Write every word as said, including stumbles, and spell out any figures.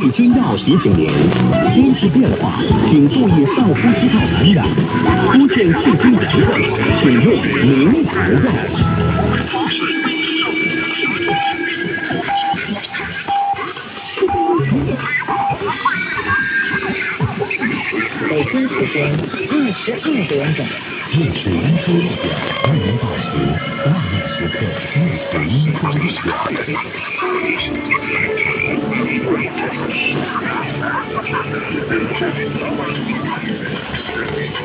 益君药提醒您：天气变化，请注意上呼吸道感染，出现细菌炎症，请用明头药。 北京时间二十二点整。 又是一周一点，二零大时，万万时刻，又是一周一点。